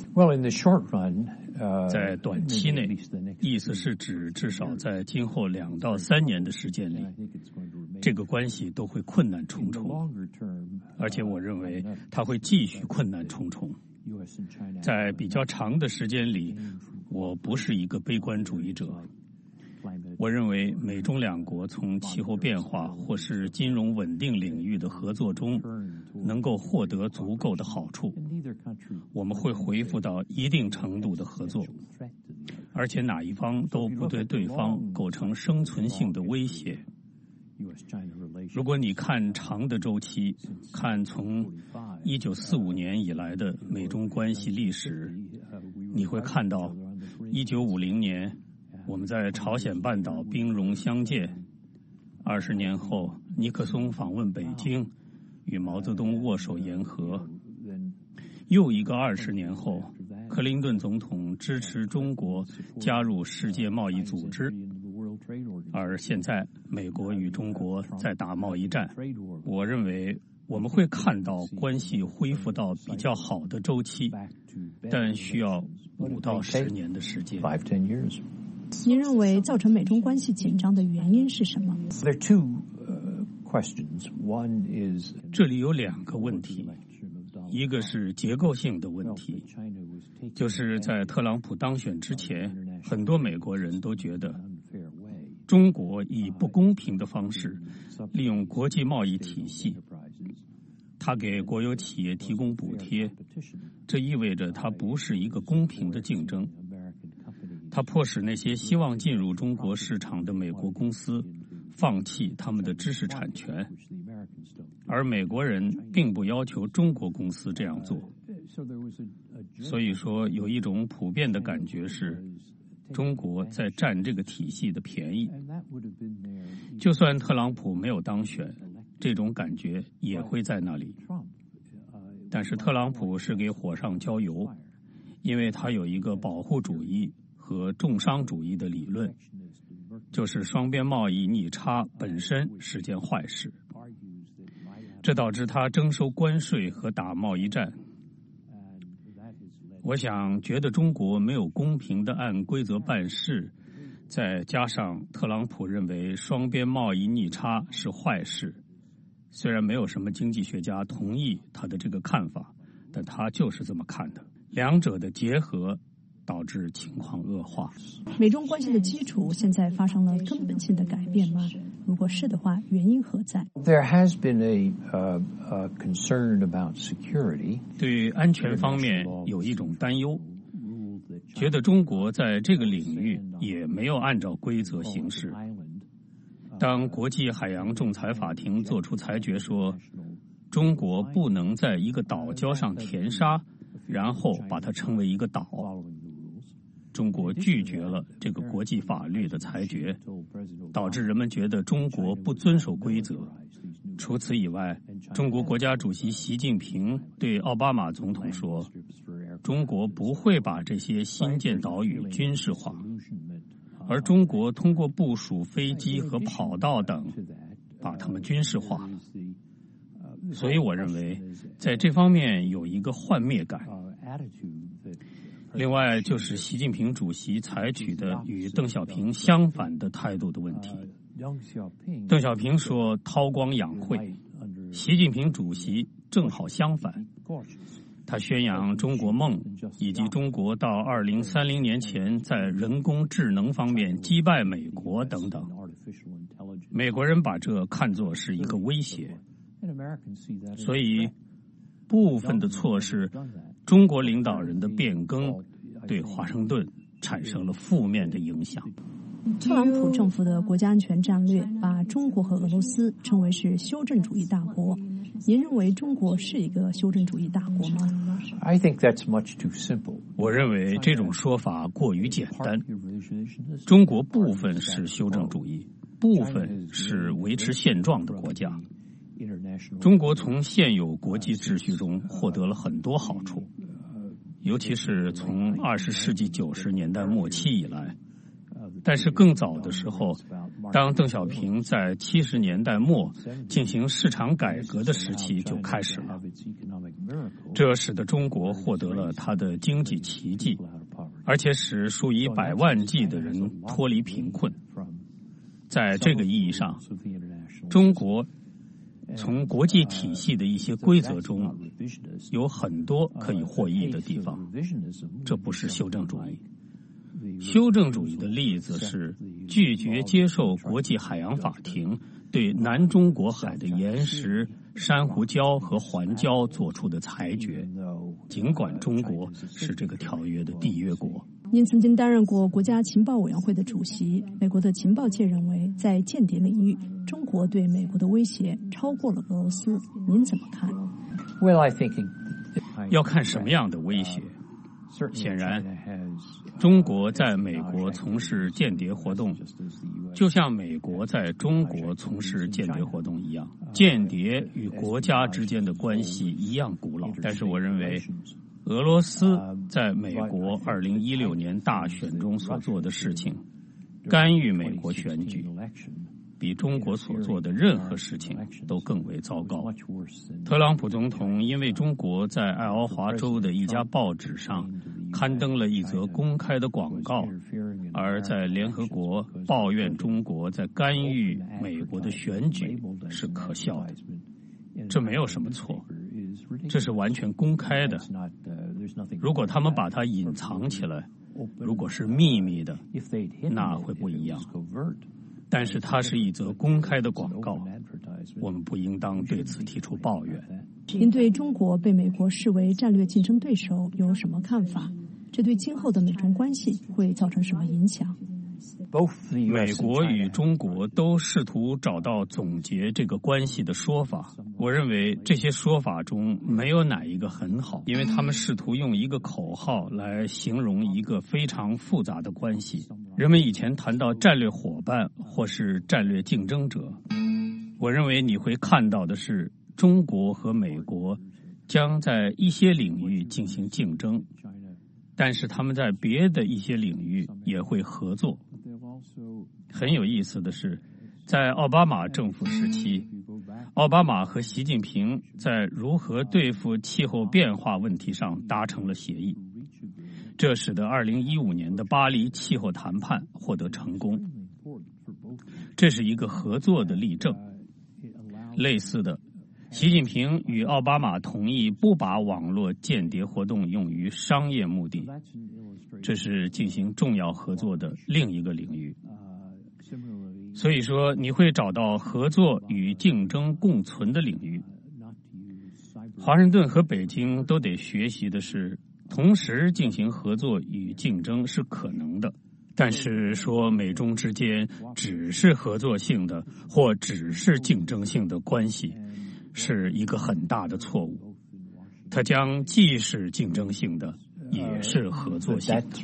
在短期内，意思是指至少在今后2到3年的时间里，这个关系都会困难重重，而且我认为它会继续困难重重。在比较长的时间里，我不是一个悲观主义者。我认为美中两国从气候变化或是金融稳定领域的合作中能够获得足够的好处，我们会恢复到一定程度的合作，而且哪一方都不对对方构成生存性的威胁。如果你看长的周期，看从1945年以来的美中关系历史，你会看到1950年我们在朝鲜半岛兵戎相见，20年后尼克松访问北京，与毛泽东握手言和，又一个20年后，克林顿总统支持中国加入世界贸易组织，而现在美国与中国在打贸易战。我认为我们会看到关系恢复到比较好的周期，但需要5到10年的时间。 您认为造成美中关系紧张的原因是什么？ 这里有2个问题，一个是结构性的问题，就是在特朗普当选之前，很多美国人都觉得中国以不公平的方式利用国际贸易体系，他给国有企业提供补贴，这意味着它不是一个公平的竞争。它迫使那些希望进入中国市场的美国公司放弃他们的知识产权，而美国人并不要求中国公司这样做。所以说，有一种普遍的感觉是，中国在占这个体系的便宜。就算特朗普没有当选，这种感觉也会在那里。但是特朗普是给火上浇油，因为他有一个保护主义和重商主义的理论，就是双边贸易逆差本身是件坏事，这导致他征收关税和打贸易战， 我想觉得中国没有公平的按规则办事，再加上特朗普认为双边贸易逆差是坏事，虽然没有什么经济学家同意他的这个看法，但他就是这么看的。两者的结合导致情况恶化。 美中关系的基础现在发生了根本性的改变吗？如果是的话，原因何在？ There has been a concern about security. 对安全方面有一种担忧，觉得中国在这个领域也没有按照规则行事。当国际海洋仲裁法庭作出裁决说，中国不能在一个岛礁上填沙，然后把它称为一个岛，中国拒绝了这个国际法律的裁决，导致人们觉得中国不遵守规则。除此以外，中国国家主席习近平对奥巴马总统说，中国不会把这些新建岛屿军事化，而中国通过部署飞机和跑道等把它们军事化。所以我认为在这方面有一个幻灭感。另外就是习近平主席采取的与邓小平相反的态度的问题。邓小平说韬光养晦，习近平主席正好相反，他宣扬中国梦，以及中国到2030年前在人工智能方面击败美国等等。美国人把这看作是一个威胁，所以部分的错是中国领导人的变更对华盛顿产生了负面的影响。 特朗普政府的国家安全战略把中国和俄罗斯称为是修正主义大国。您认为中国是一个修正主义大国吗？ I think that's much too simple. 我认为这种说法过于简单。中国部分是修正主义，部分是维持现状的国家。中国从现有国际秩序中获得了很多好处，尤其是从20世纪90年代末期以来。但是更早的时候，当邓小平在70年代末进行市场改革的时期就开始了，这使得中国获得了它的经济奇迹，而且使数以百万计的人脱离贫困。在这个意义上，中国从国际体系的一些规则中有很多可以获益的地方，这不是修正主义。修正主义的例子是拒绝接受国际海洋法庭对南中国海的岩石、珊瑚礁和环礁做出的裁决，尽管中国是这个条约的缔约国。 您曾经担任过国家情报委员会的主席，美国的情报界认为在间谍领域，中国对美国的威胁超过了俄罗斯，您怎么看？ Well, I think 要看什么样的威胁。显然，中国在美国从事间谍活动，就像美国在中国从事间谍活动一样。间谍与国家之间的关系一样古老，但是我认为，俄罗斯在美国2016年大选中所做的事情，干预美国选举，比中国所做的任何事情都更为糟糕。特朗普总统因为中国在爱奥华州的一家报纸上刊登了一则公开的广告，而在联合国抱怨中国在干预美国的选举是可笑的。这没有什么错，这是完全公开的。如果他们把它隐藏起来，如果是秘密的，那会不一样。但是它是一则公开的广告，我们不应当对此提出抱怨。 您对中国被美国视为战略竞争对手有什么看法？这对今后的美中关系会造成什么影响？ 美国与中国都试图找到总结这个关系的说法。我认为这些说法中没有哪一个很好，因为他们试图用一个口号来形容一个非常复杂的关系。人们以前谈到战略伙伴或是战略竞争者，我认为你会看到的是中国和美国将在一些领域进行竞争，但是他们在别的一些领域也会合作。很有意思的是，在奥巴马政府时期，奥巴马和习近平在如何对付气候变化问题上达成了协议。 这使得2015年的巴黎气候谈判获得成功。这是一个合作的例证。类似的，习近平与奥巴马同意不把网络间谍活动用于商业目的，这是进行重要合作的另一个领域。所以说，你会找到合作与竞争共存的领域。华盛顿和北京都得学习的是，同时进行合作与竞争是可能的，但是说美中之间只是合作性的或只是竞争性的关系，是一个很大的错误。它将既是竞争性的，也是合作性的。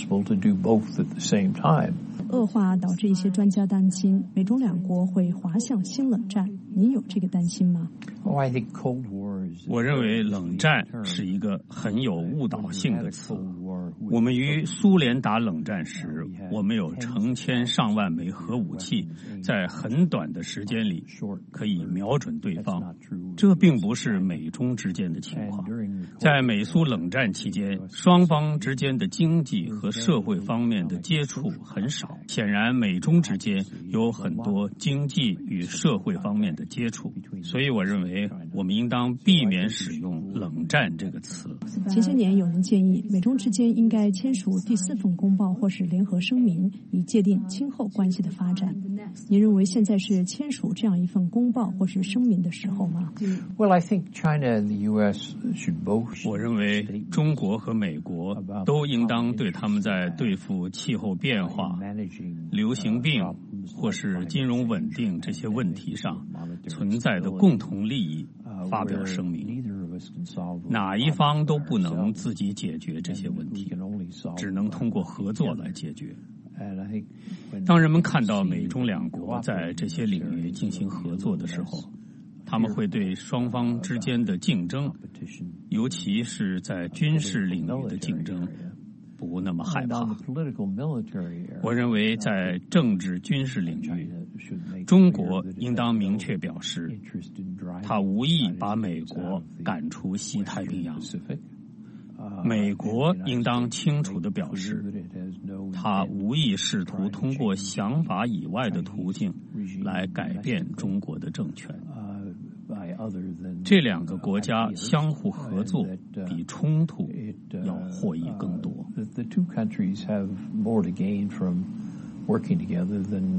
恶化导致一些专家担心美中两国会滑向新冷战，您有这个担心吗？ 我认为冷战是一个很有误导性的词。我们与苏联打冷战时，我们有成千上万枚核武器，在很短的时间里可以瞄准对方。这并不是美中之间的情况。在美苏冷战期间，双方之间的经济和社会方面的接触很少。显然，美中之间有很多经济与社会方面的接触，所以我认为我们应当避免使用冷战这个词。 前些年有人建议美中之间应该签署第4份公报或是联合声明，以界定今后关系的发展。您认为现在是签署这样一份公报或是声明的时候吗？ Well, I think China and the U.S. should both. 我认为中国和美国都应当对他们在对付气候变化、流行病或是金融稳定这些问题上存在的共同利益发表声明。哪一方都不能自己解决这些问题，只能通过合作来解决。当人们看到美中两国在这些领域进行合作的时候，他们会对双方之间的竞争，尤其是在军事领域的竞争，不那么害怕。我认为在政治军事领域，中国应当明确表示，他无意把美国赶出西太平洋。美国应当清楚地表示，他无意试图通过想法以外的途径来改变中国的政权。这两个国家相互合作比冲突要获益更多。 The two countries have more to gain from working together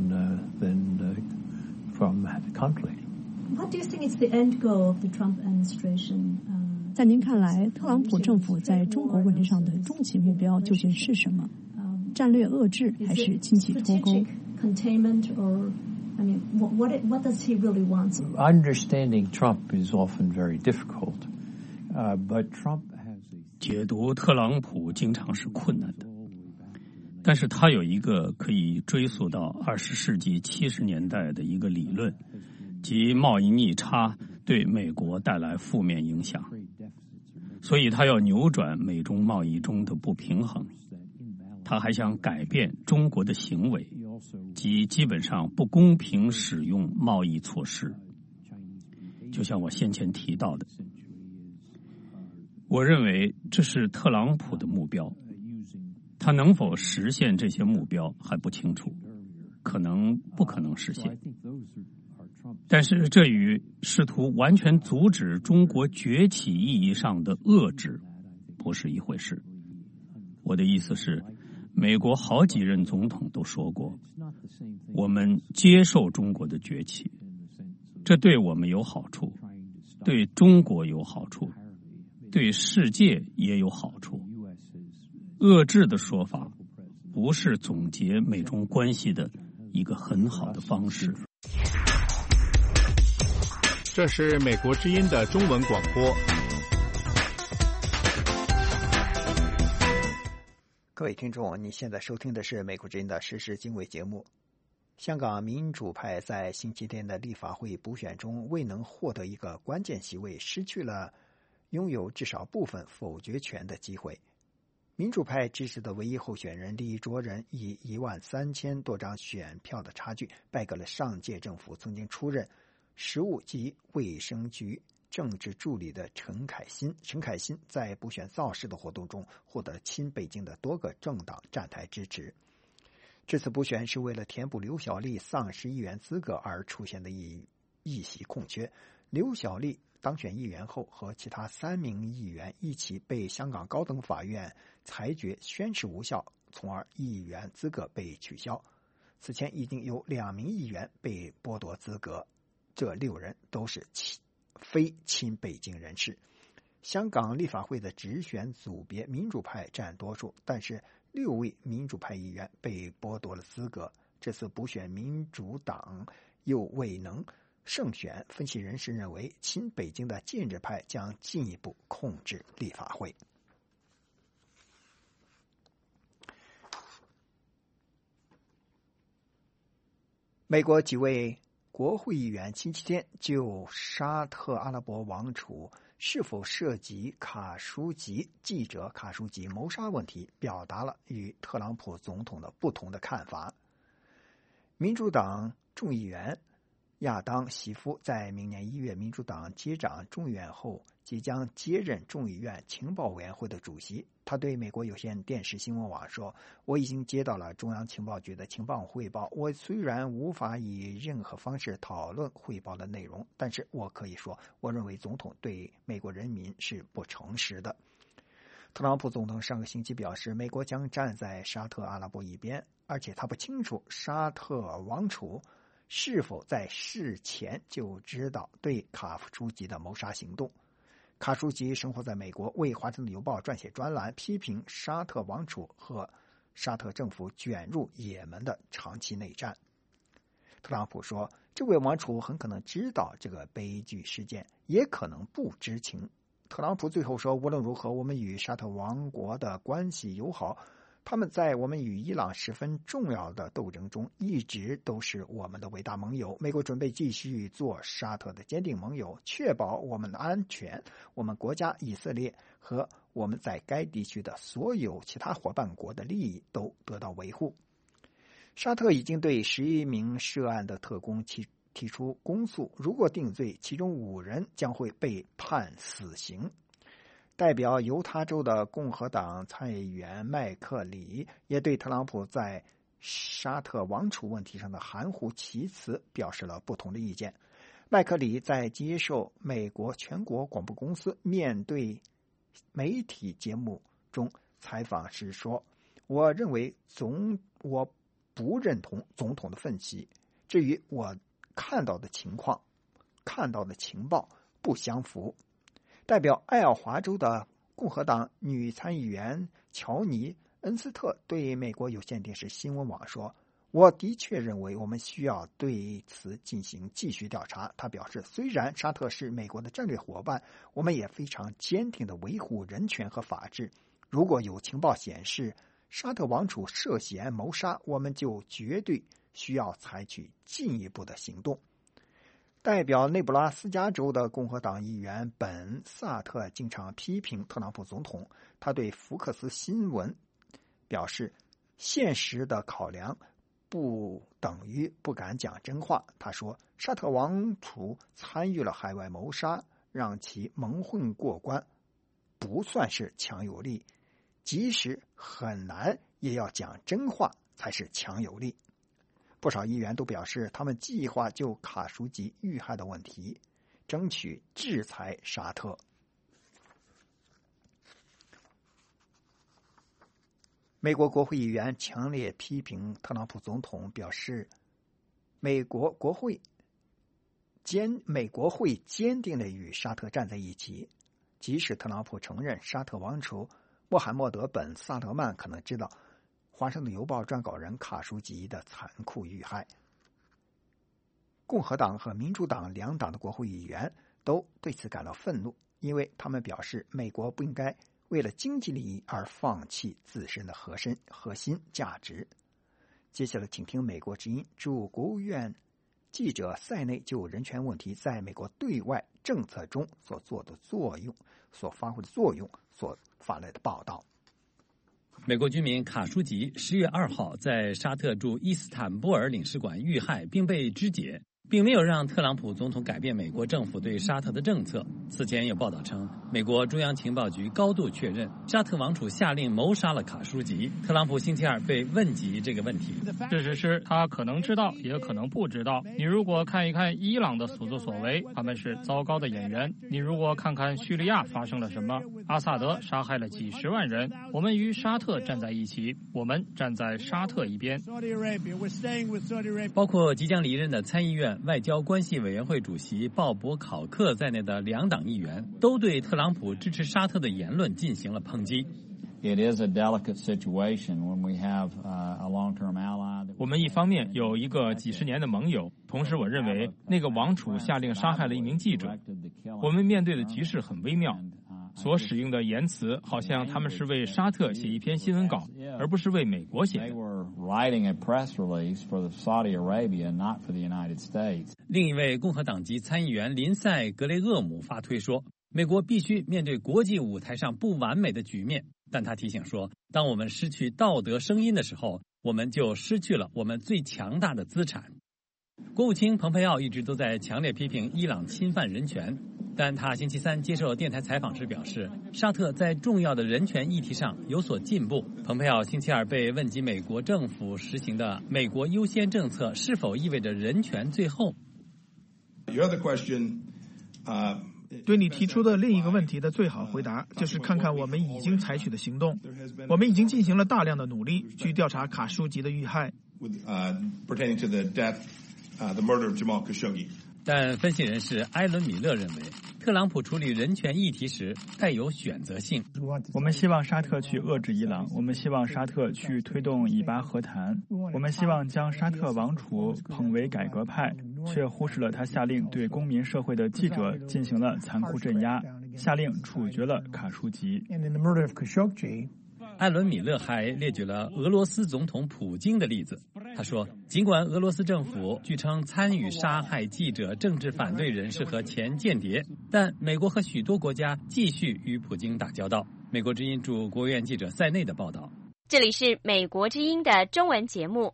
than from conflict. What do you think is the end goal of the Trump administration? 在您看来，特朗普政府在中国问题上的终极目标究竟是什么？战略遏制还是经济脱钩 ？Containment or I mean, what does he really want? Understanding Trump is often very difficult, but Trump has a... 解读特朗普经常是困难的，但是他有一个可以追溯到20世纪70年代的一个理论，即贸易逆差对美国带来负面影响，所以他要扭转美中贸易中的不平衡。他还想改变中国的行为，即基本上不公平使用贸易措施。就像我先前提到的，我认为这是特朗普的目标，他能否实现这些目标还不清楚，可能不可能实现。但是这与试图完全阻止中国崛起意义上的遏制不是一回事。我的意思是，美国好几任总统都说过，我们接受中国的崛起，这对我们有好处，对中国有好处，对世界也有好处。遏制的说法不是总结美中关系的一个很好的方式。 这是美国之音的中文广播。 各位听众，你现在收听的是美国之音的时事经纬节目。香港民主派在星期天的立法会补选中未能获得一个关键席位，失去了拥有至少部分否决权的机会。民主派支持的唯一候选人李卓人以13000多张选票的差距败给了上届政府曾经出任食物及卫生局政治助理的陈凯欣在补选造势的活动中获得亲北京的多个政党站台支持。这次补选是为了填补刘小丽丧失议员资格而出现的议席空缺。刘小丽当选议员后，和其他3名议员一起被香港高等法院裁决宣誓无效，从而议员资格被取消。此前已经有2名议员被剥夺资格，这6人都是非亲北京人士。香港立法会的直选组别民主派占多数，但是6位民主派议员被剥夺了资格。这次补选民主党又未能胜选，分析人士认为亲北京的建制派将进一步控制立法会。美国几位国会议员星期天就沙特阿拉伯王储是否涉及记者卡舒吉谋杀问题表达了与特朗普总统的不同的看法。民主党众议员亚当·席夫在明年1月民主党接掌众议院后，即将接任众议院情报委员会的主席。他对美国有线电视新闻网说：“我已经接到了中央情报局的情报汇报，我虽然无法以任何方式讨论汇报的内容，但是我可以说，我认为总统对美国人民是不诚实的。”特朗普总统上个星期表示，美国将站在沙特阿拉伯一边，而且他不清楚沙特王储是否在事前就知道对卡舒吉的谋杀行动。卡舒吉生活在美国，为《华盛顿邮报》撰写专栏，批评沙特王储和沙特政府卷入也门的长期内战。特朗普说，这位王储很可能知道这个悲剧事件，也可能不知情。特朗普最后说，无论如何，我们与沙特王国的关系友好，他们在我们与伊朗十分重要的斗争中一直都是我们的伟大盟友。美国准备继续做沙特的坚定盟友，确保我们的安全，我们国家以色列和我们在该地区的所有其他伙伴国的利益都得到维护。沙特已经对11名涉案的特工提出公诉，如果定罪，其中5人将会被判死刑。代表犹他州的共和党参议员麦克里也对特朗普在沙特王储问题上的含糊其辞表示了不同的意见。麦克里在接受美国全国广播公司面对媒体节目中采访时说：“我认为我不认同总统的分析，至于我看到的情况、看到的情报不相符。”代表爱奥华州的共和党女参议员乔尼·恩斯特对美国有线电视新闻网说：“我的确认为我们需要对此进行继续调查。”他表示，虽然沙特是美国的战略伙伴，我们也非常坚定地维护人权和法治。如果有情报显示沙特王储涉嫌谋杀，我们就绝对需要采取进一步的行动。代表内布拉斯加州的共和党议员本·萨特经常批评特朗普总统。他对福克斯新闻表示，现实的考量不等于不敢讲真话。他说，沙特王储参与了海外谋杀，让其蒙混过关不算是强有力，即使很难也要讲真话才是强有力。不少议员都表示，他们计划就卡舒吉遇害的问题争取制裁沙特。美国国会议员强烈批评特朗普总统，表示美国会坚定地与沙特站在一起，即使特朗普承认沙特王储穆罕默德·本·萨勒曼可能知道华盛顿邮报撰稿人卡舒吉的残酷遇害。共和党和民主党两党的国会议员都对此感到愤怒，因为他们表示美国不应该为了经济利益而放弃自身的核心价值。接下来请听美国之音驻国务院记者塞内就人权问题在美国对外政策中所发挥的作用所发来的报道。 美国居民卡舒吉10月2号在沙特驻伊斯坦布尔领事馆遇害并被肢解。 并没有让特朗普总统改变美国政府对沙特的政策。此前有报道称，美国中央情报局高度确认沙特王储下令谋杀了卡舒吉。特朗普星期二被问及这个问题， 事实是他可能知道，也可能不知道。你如果看一看伊朗的所作所为，他们是糟糕的演员；你如果看看叙利亚发生了什么，阿萨德杀害了几十万人。我们与沙特站在一起，我们站在沙特一边。 包括即将离任的参议院外交关系委员会主席鲍勃·考克在内的两党议员都对特朗普支持沙特的言论进行了抨击。 我们一方面有一个几十年的盟友，同时我认为那个王储下令杀害了一名记者。我们面对的局势很微妙，所使用的言辞好像他们是为沙特写一篇新闻稿，而不是为美国写的。 另一位共和党籍参议员林赛·格雷厄姆发推说，美国必须面对国际舞台上不完美的局面，但他提醒说，当我们失去道德声音的时候，我们就失去了我们最强大的资产。国务卿蓬佩奥一直都在强烈批评伊朗侵犯人权，但他星期三接受电台采访时表示，沙特在重要的人权议题上有所进步。蓬佩奥星期二被问及美国政府实行的美国优先政策是否意味着人权最后。 对你提出的另一个问题的最好回答就是看看我们已经采取的行动。我们已经进行了大量的努力去调查卡舒吉的遇害。 但分析人士埃伦·米勒认为，特朗普处理人权议题时带有选择性。 我们希望沙特去遏制伊朗，我们希望沙特去推动以巴和谈，我们希望将沙特王储捧为改革派，却忽视了他下令对公民社会的记者进行了残酷镇压，下令处决了卡舒吉。 艾伦·米勒还列举了俄罗斯总统普京的例子。他说，尽管俄罗斯政府据称参与杀害记者、政治反对人士和前间谍，但美国和许多国家继续与普京打交道。美国之音驻国务院记者塞内的报道。 这里是美国之音的中文节目。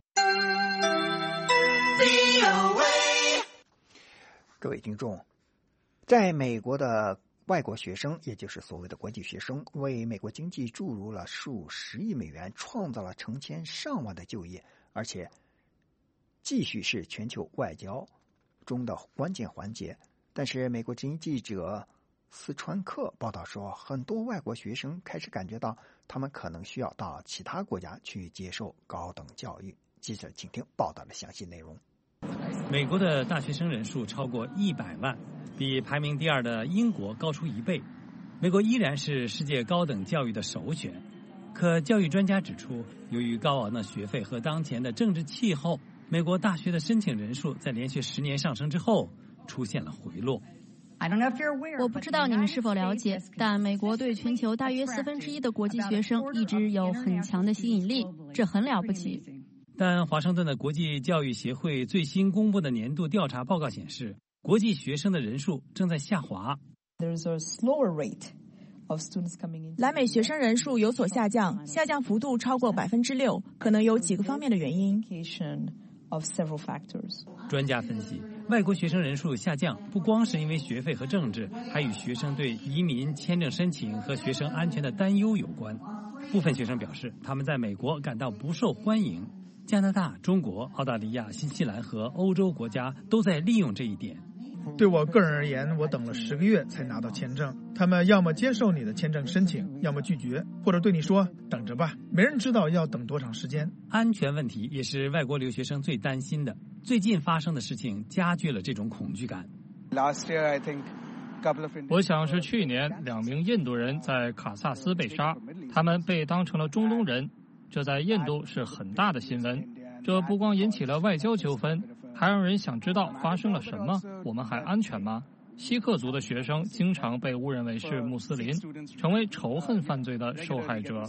各位听众，在美国的外国学生，也就是所谓的国际学生，为美国经济注入了数十亿美元，创造了成千上万的就业，而且继续是全球外交中的关键环节。但是美国之音记者斯川克报道说，很多外国学生开始感觉到他们可能需要到其他国家去接受高等教育。记者请听报道的详细内容。 美国的大学生人数超过100万，比排名第2的英国高出1倍。美国依然是世界高等教育的首选，可教育专家指出，由于高昂的学费和当前的政治气候，美国大学的申请人数在连续10年上升之后出现了回落。 我不知道你们是否了解，但美国对全球大约1/4的国际学生一直有很强的吸引力，这很了不起。 但华盛顿的国际教育协会最新公布的年度调查报告显示，国际学生的人数正在下滑。 来美学生人数有所下降，下降幅度超过6%，可能有几个方面的原因。 专家分析，外国学生人数下降不光是因为学费和政治，还与学生对移民签证申请和学生安全的担忧有关。部分学生表示，他们在美国感到不受欢迎。加拿大、中国、澳大利亚、新西兰和欧洲国家都在利用这一点。 对我个人而言，我等了10个月才拿到签证。他们要么接受你的签证申请，要么拒绝，或者对你说等着吧。没人知道要等多长时间。 安全问题也是外国留学生最担心的。最近发生的事情加剧了这种恐惧感。 我想是去年2名印度人在卡萨斯被杀，他们被当成了中东人，这在印度是很大的新闻。这不光引起了外交纠纷，还让人想知道发生了什么，我们还安全吗？锡克族的学生经常被误认为是穆斯林，成为仇恨犯罪的受害者。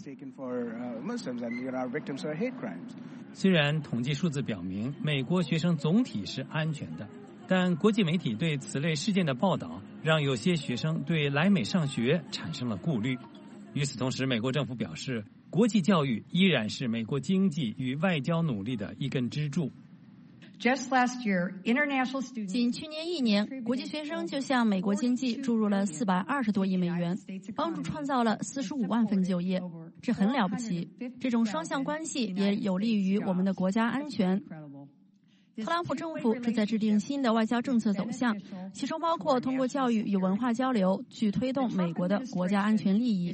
虽然统计数字表明美国学生总体是安全的，但国际媒体对此类事件的报道让有些学生对来美上学产生了顾虑。与此同时，美国政府表示，国际教育依然是美国经济与外交努力的一根支柱。 仅去年1年，国际学生就向美国经济注入了420多亿美元，帮助创造了45万份就业，这很了不起。这种双向关系也有利于我们的国家安全。特朗普政府正在制定新的外交政策走向，其中包括通过教育与文化交流去推动美国的国家安全利益。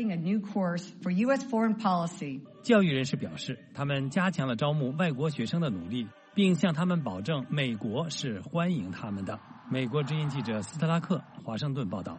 教育人士表示，他们加强了招募外国学生的努力，并向他们保证美国是欢迎他们的。美国之音记者斯特拉克，华盛顿报道。